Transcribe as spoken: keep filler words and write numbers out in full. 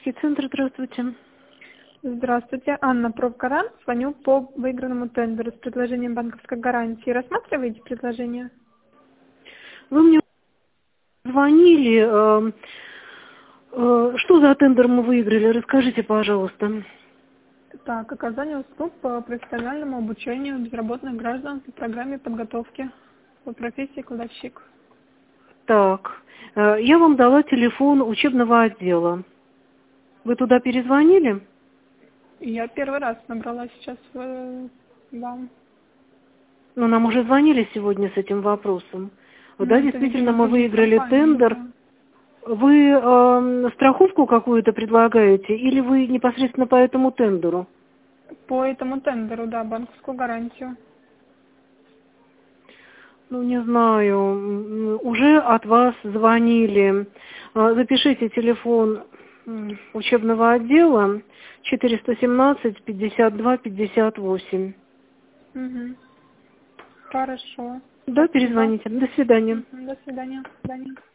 Коммерческий центр, здравствуйте. Здравствуйте, Анна Провкаран. Звоню по выигранному тендеру с предложением банковской гарантии. Рассматриваете предложение? Вы мне звонили. э, э, Что за тендер мы выиграли? Расскажите, пожалуйста. Так, оказание услуг по профессиональному обучению безработных граждан по программе подготовки по профессии кладовщик. Так, э, я вам дала телефон учебного отдела. Вы туда перезвонили? Я первый раз набрала сейчас э, вам. Ну, нам уже звонили сегодня с этим вопросом. Ну, Да, это, действительно, видимо, мы тоже из выиграли компании, тендер. да. Вы э, страховку какую-то предлагаете или вы непосредственно по этому тендеру? По этому тендеру, да, банковскую гарантию. Ну, не знаю, м, уже от вас звонили. А, Запишите телефон м, учебного отдела четыреста семнадцать пятьдесят два пятьдесят восемь. Угу. Хорошо. Да, Спасибо. перезвоните. До свидания. Мгм. До свидания. До свидания.